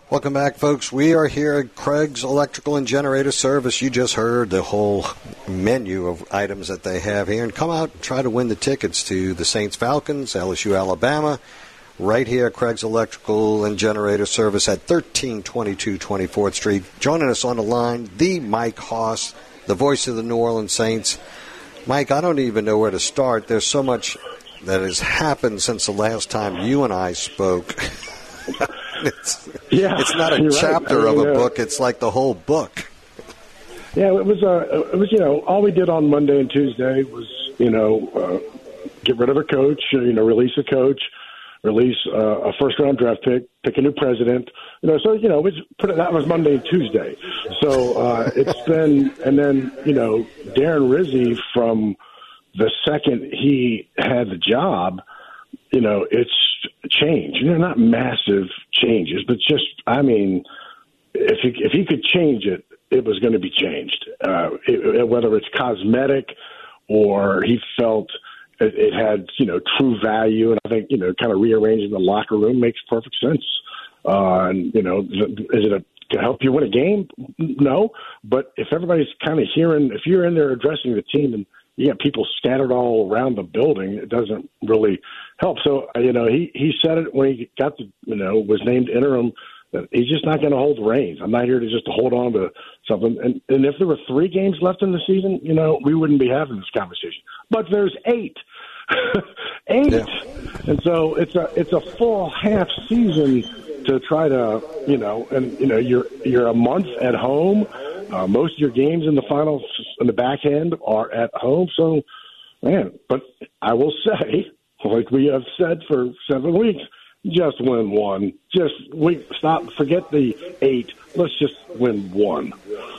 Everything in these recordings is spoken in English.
Welcome back, folks. We are here at Craig's Electrical and Generator Service. You just heard the whole menu of items that they have here. And come out and try to win the tickets to the Saints Falcons, LSU Alabama, right here at Craig's Electrical and Generator Service at 1322 24th Street. Joining us on the line, the Mike Hoss, the voice of the New Orleans Saints. Mike, I don't even know where to start. There's so much that has happened since the last time you and I spoke. It's not a chapter of a book. It's like the whole book. Yeah, it was. All we did on Monday and Tuesday was, get rid of a coach. Release a coach, release a first-round draft pick a new president. That was Monday and Tuesday. So it's been, and then Darren Rizzi, from the second he had the job, it's change. Not massive changes, but just, if he could change it, it was going to be changed. Whether it's cosmetic or he felt it had, true value. And I think, kind of rearranging the locker room makes perfect sense. Is it to help you win a game? No. But if everybody's kind of if you're in there addressing the team and you got people scattered all around the building, it doesn't really help. So, he said it when he got was named interim, that he's just not going to hold the reins. I'm not here to just hold on to something. And if there were 3 games left in the season, we wouldn't be having this conversation. But there's 8. 8. Yeah. And so it's a full half season to try to, you're a month at home. Most of your games in the finals in the back end are at home. So, but I will say, like we have said for 7 weeks, just win one. Forget the 8. Let's just win one.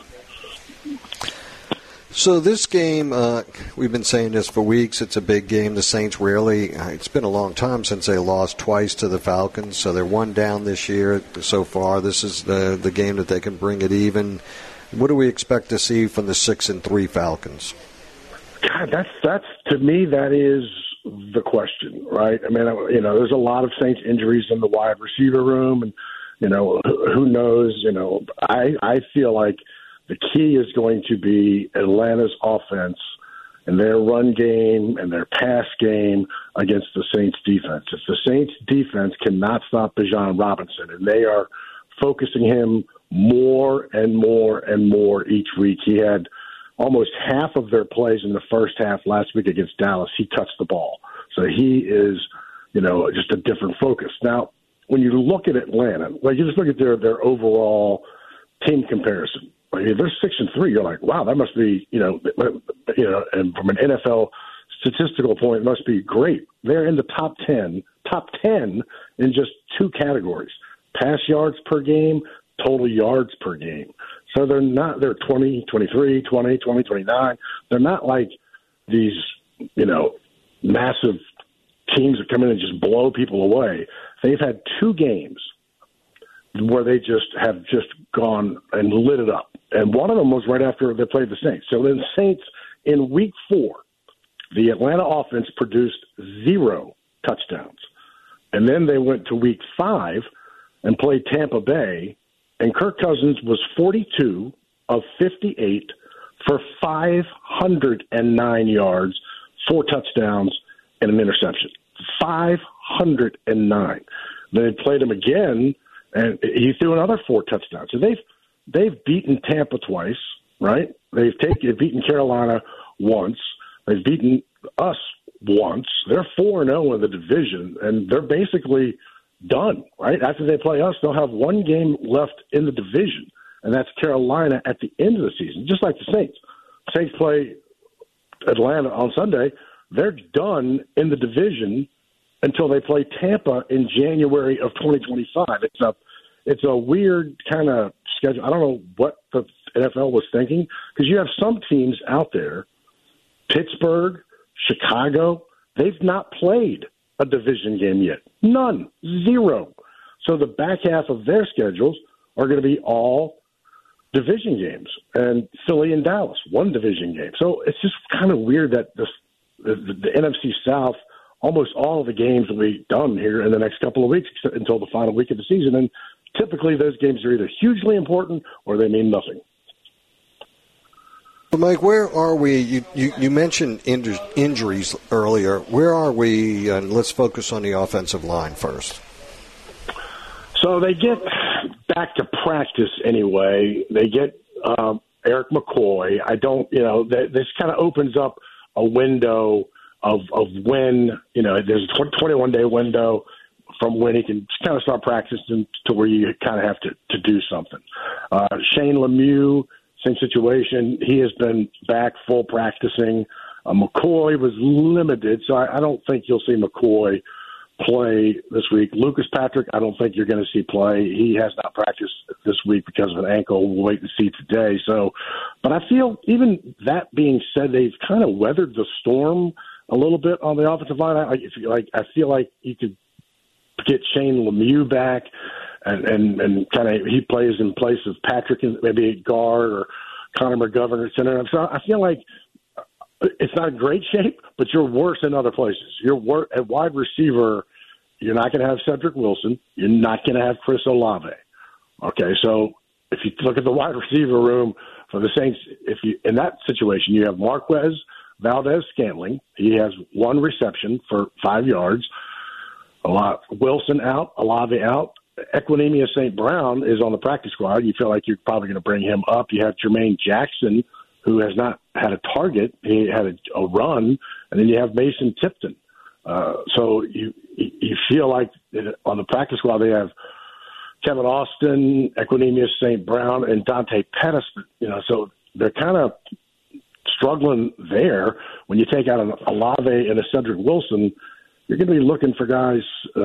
So this game, we've been saying this for weeks, it's a big game. The Saints it's been a long time since they lost twice to the Falcons, so they're 1 down this year so far. This is the game that they can bring it even. What do we expect to see from the 6-3 Falcons? God, that's to me, that is the question, right? There's a lot of Saints injuries in the wide receiver room, and who knows? I feel like the key is going to be Atlanta's offense and their run game and their pass game against the Saints defense. If the Saints defense cannot stop Bijan Robinson, and they are focusing him more and more and more each week. He had almost half of their plays in the first half last week against Dallas. He touched the ball. So he is, just a different focus. Now, when you look at Atlanta, you just look at their overall team comparison. If they're 6-3, you're like, wow, that must be, and from an NFL statistical point, it must be great. They're in the top 10 in just 2 categories: pass yards per game, total yards per game. So they're 20, 23, 20, 20, 29. They're not like these, massive teams that come in and just blow people away. They've had 2 games where they have gone and lit it up. And one of them was right after they played the Saints. So then the Saints, in week 4, the Atlanta offense produced 0 touchdowns. And then they went to week 5 and played Tampa Bay, and Kirk Cousins was 42 of 58 for 509 yards, 4 touchdowns, and an interception. 509. Then they played him again, and he threw another 4 touchdowns. So they've beaten Tampa twice, right? They've beaten Carolina once. They've beaten us once. They're 4-0 in the division, and they're basically done, right? After they play us, they'll have 1 game left in the division, and that's Carolina at the end of the season, just like the Saints. Saints play Atlanta on Sunday. They're done in the division until they play Tampa in January of 2025. It's a weird kind of schedule. I don't know what the NFL was thinking, because you have some teams out there, Pittsburgh, Chicago, they've not played a division game yet. None. 0. So the back half of their schedules are going to be all division games. And Philly and Dallas, 1 division game. So it's just kind of weird that the NFC South, almost all of the games will be done here in the next couple of weeks until the final week of the season. And typically those games are either hugely important or they mean nothing. Well, Mike, where are we? You mentioned injuries earlier. Where are we? And let's focus on the offensive line first. So they get back to practice anyway. They get Eric McCoy. I don't, this kind of opens up a window of when, there's a 21-day window from when he can kind of start practicing to where you kind of have to do something. Shane Lemieux, same situation. He has been back full practicing. McCoy was limited, so I don't think you'll see McCoy play this week. Lucas Patrick, I don't think you're going to see play. He has not practiced this week because of an ankle. We'll wait and see today. So, but I feel, even that being said, they've kind of weathered the storm a little bit on the offensive line. I feel like you could get Shane Lemieux back, and kind of he plays in place of Patrick, maybe at guard, or Connor McGovern at center. So I feel like it's not in great shape, but you're worse in other places. You're at wide receiver. You're not going to have Cedric Wilson. You're not going to have Chris Olave. Okay, so if you look at the wide receiver room for the Saints, in that situation, you have Marquez Valdez-Scantling. He has one reception for 5 yards. Wilson out, Olave out. Equanimeous St. Brown is on the practice squad. You feel like you're probably going to bring him up. You have Jermaine Jackson, who has not had a target. He had a run, and then you have Mason Tipton. So you feel like on the practice squad they have Kevin Austin, Equanimeous St. Brown, and Dante Pettis. So they're kind of struggling there. When you take out an Olave and a Cedric Wilson, you're going to be looking for guys,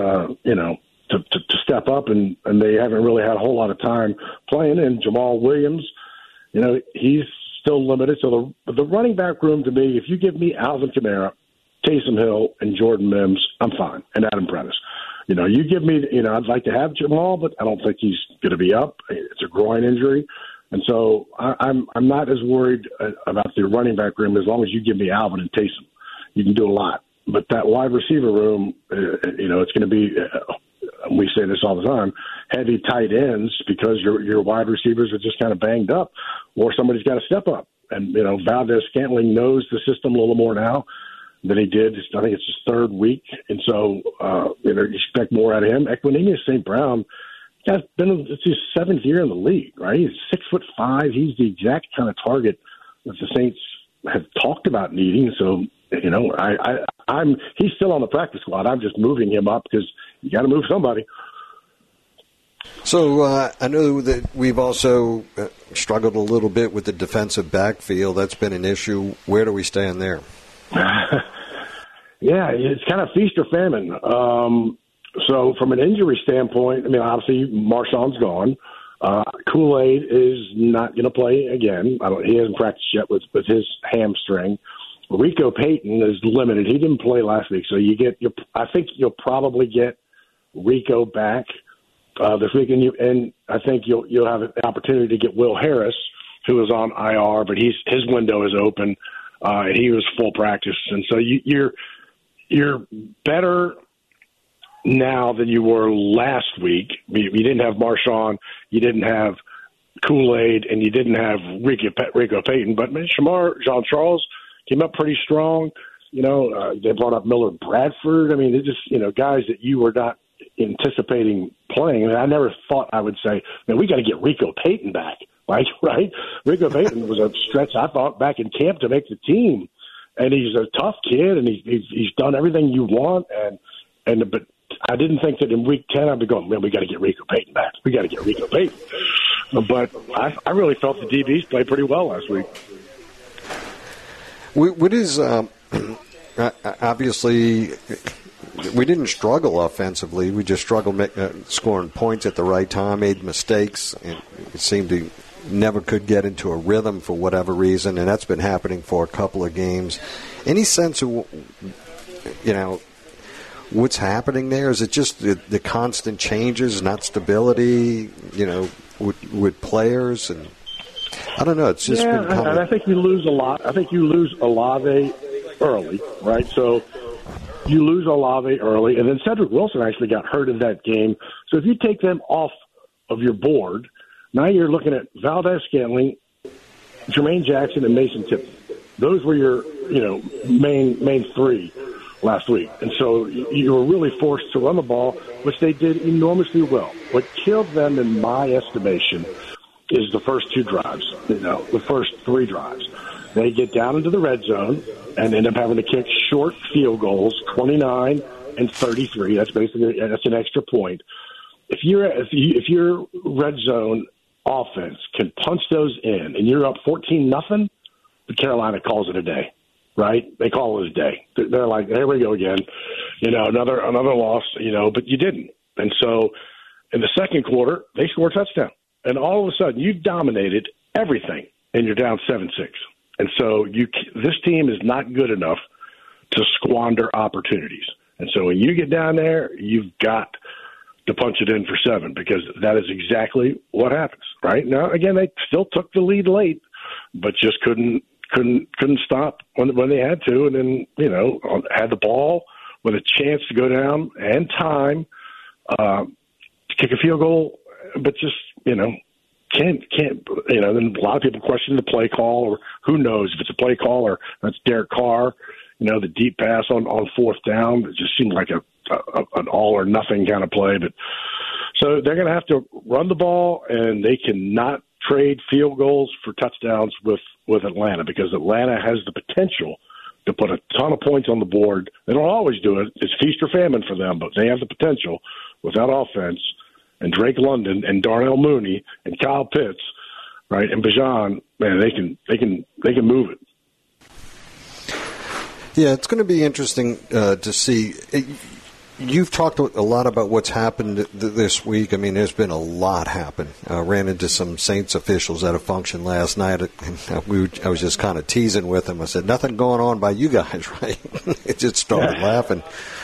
to step up, and they haven't really had a whole lot of time playing. And Jamal Williams, he's still limited. So the running back room, to me, if you give me Alvin Kamara, Taysom Hill, and Jordan Mims, I'm fine, and Adam Prentice. You give me, I'd like to have Jamal, but I don't think he's going to be up. It's a groin injury. And so I'm not as worried about the running back room as long as you give me Alvin and Taysom. You can do a lot. But that wide receiver room, it's going to be, we say this all the time, heavy tight ends, because your wide receivers are just kind of banged up, or somebody's got to step up. And, Valdez-Scantling knows the system a little more now than he did. I think it's his third week. And so, you expect more out of him. Equanimeous St. Brown, it's his 7th year in the league, right? He's 6'5". He's the exact kind of target that the Saints have talked about needing. So, he's still on the practice squad. I'm just moving him up because you got to move somebody. So I know that we've also struggled a little bit with the defensive backfield. That's been an issue. Where do we stand there? Yeah, it's kind of feast or famine. So from an injury standpoint, obviously Marshawn's gone. Kool-Aid is not going to play again. He hasn't practiced yet with his hamstring. Rico Payton is limited. He didn't play last week, so I think you'll probably get Rico back this week, and I think you'll have an opportunity to get Will Harris, who is on IR, but his window is open. He was full practice, and so you're better now than you were last week. You didn't have Marshawn, you didn't have Kool-Aid, and you didn't have Rico Payton, but Shamar Jean-Charles came up pretty strong. They brought up Miller Bradford. They're just, guys that you were not anticipating playing. I never thought I would say, man, we got to get Rico Payton back. Right? Rico Payton was a stretch, I thought, back in camp to make the team. And he's a tough kid, and he's done everything you want. But I didn't think that in week 10 I'd be going, man, we got to get Rico Payton back. We got to get Rico Payton. But I really felt the DBs played pretty well last week. What is obviously we didn't struggle offensively. We just struggled scoring points at the right time, made mistakes, and it seemed to never could get into a rhythm for whatever reason, and that's been happening for a couple of games. Any sense of what's happening there? Is it just the constant changes, not stability, with players? And I don't know. It's just been kind and I think you lose a lot. I think you lose Olave early, right? So you lose Olave early, and then Cedric Wilson actually got hurt in that game. So if you take them off of your board, now you're looking at Valdez-Scantling, Jermaine Jackson, and Mason Tipton. Those were your, main three last week. And so you were really forced to run the ball, which they did enormously well. What killed them, in my estimation, is the first two drives, the first three drives. They get down into the red zone and end up having to kick short field goals, 29 and 33. That's an extra point. If your red zone offense can punch those in and you're up 14-0, Carolina calls it a day, right? They call it a day. They're like, here we go again, another loss, but you didn't. And so in the second quarter, they score a touchdown. And all of a sudden, you've dominated everything, and you're down 7-6. And so this team is not good enough to squander opportunities. And so when you get down there, you've got to punch it in for 7, because that is exactly what happens, right? Now, again, they still took the lead late, but just couldn't stop when they had to, and then, had the ball with a chance to go down and time to kick a field goal, but just, can't, then a lot of people question the play call, or who knows if it's a play call or that's Derek Carr, the deep pass on fourth down. It just seemed like an all or nothing kind of play. But so they're going to have to run the ball, and they cannot trade field goals for touchdowns with Atlanta, because Atlanta has the potential to put a ton of points on the board. They don't always do it. It's feast or famine for them, but they have the potential with that offense. And Drake London and Darnell Mooney and Kyle Pitts, right, and Bijan, man, they can move it. Yeah, it's going to be interesting to see. You've talked a lot about what's happened this week. I mean, there's been a lot happen. Ran into some Saints officials at a function last night. I was just kind of teasing with them. I said, nothing going on by you guys, right? It just started laughing.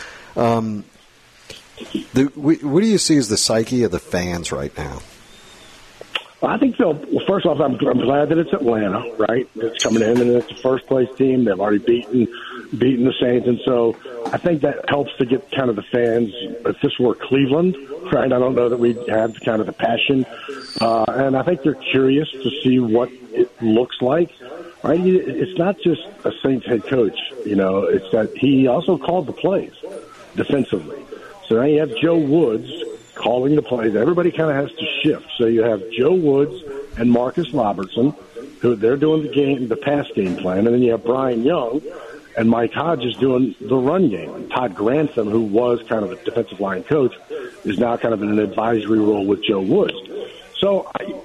What do you see as the psyche of the fans right now? Well, I think so. Well, first off, I'm glad that it's Atlanta, right? It's coming in, and it's the first place team. They've already beaten the Saints, and so I think that helps to get kind of the fans. If this were Cleveland, right? I don't know that we'd have kind of the passion, and I think they're curious to see what it looks like. Right? It's not just a Saints head coach, it's that he also called the plays defensively. So now you have Joe Woods calling the plays. Everybody kind of has to shift. So you have Joe Woods and Marcus Robertson, who they're doing the pass game plan, and then you have Brian Young and Mike Hodges doing the run game. And Todd Grantham, who was kind of a defensive line coach, is now kind of in an advisory role with Joe Woods. So,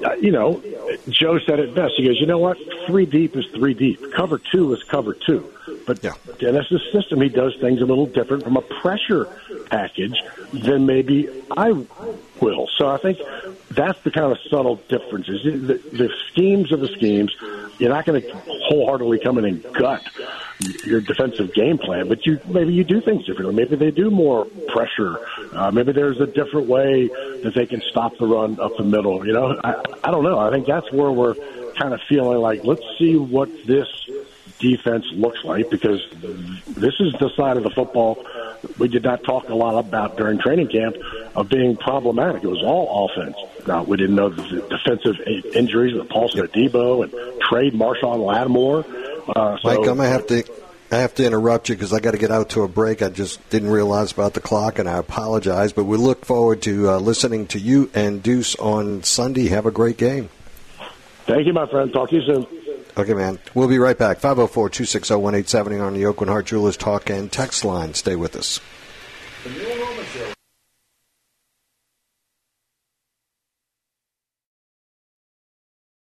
Joe said it best. He goes, you know what? 3 deep is 3 deep. Cover 2 is cover 2. But Dennis's system, he does things a little different from a pressure package than maybe I will. So I think that's the kind of subtle differences. The schemes are the schemes. You're not going to wholeheartedly come in and gut your defensive game plan, but maybe you do things differently. Maybe they do more pressure. Maybe there's a different way that they can stop the run up the middle. I don't know. I think that's where we're kind of feeling like, let's see what this defense looks like, because this is the side of the football we did not talk a lot about during training camp of being problematic. It was all offense. Now, we didn't know the defensive injuries with Paulson Adebo and trade Marshawn Lattimore. Mike, I have to interrupt you because I got to get out to a break. I just didn't realize about the clock, and I apologize. But we look forward to listening to you and Deuce on Sunday. Have a great game. Thank you, my friend. Talk to you soon. Okay, man. We'll be right back. 504-260-1870 on the Oakland Heart Jewelers Talk and Text line. Stay with us. The Neil Roman Show